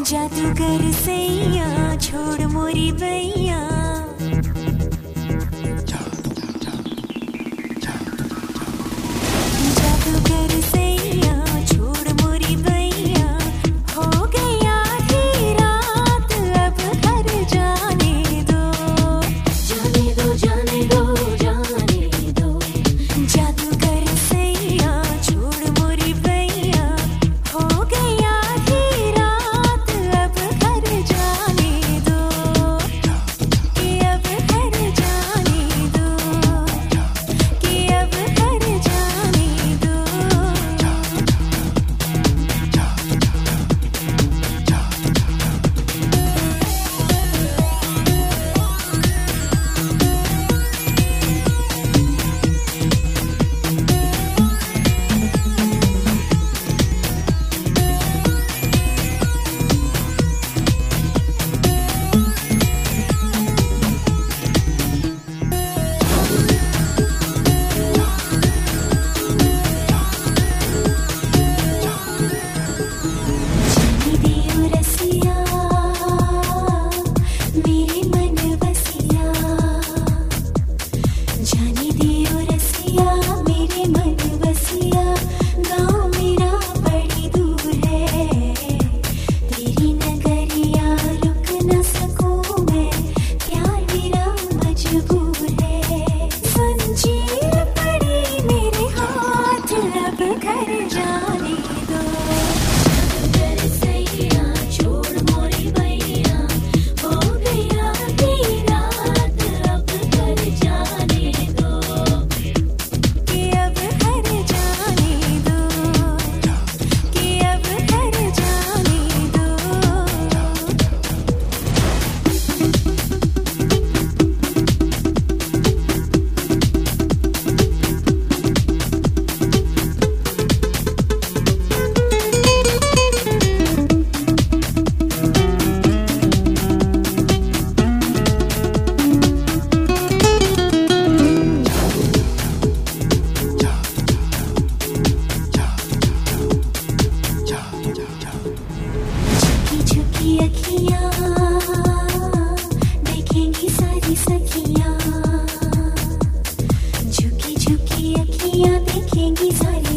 जादूगर सैया छोड़ मोरी बैया, जादूगर सैया छोड़ मोरी बैया, हो गया आधी रात अब घर जाने दो, जाने दो जाने दो जाने दो, जादूगर सैया छोड़ मोरी बैया, हो गया आधी रात अब घर जाने दो, कि अब घर जाने दो, कि अब घर जाने दो। जाने दियो रसिया मेरे मन बसिया, जाने दियो रसिया मेरे मन बसिया, गाँव मेरा बड़ी दूर है, तेरी नगरिया रुक न सकूं मैं, प्यार मेरा मजबूर है, जंजीर पड़ी मेरे हाथ अब घर जाने दो, जादूगर सैया छोड़ मोरी बैया, हो गया आधी रात अब घर जाने दो, कि अब घर जाने दो, कि अब घर जाने दो। झुकी झुकी अखियाँ देखेंगी सारी सखियाँ, झुकी झुकी अखियाँ देखेंगी सारी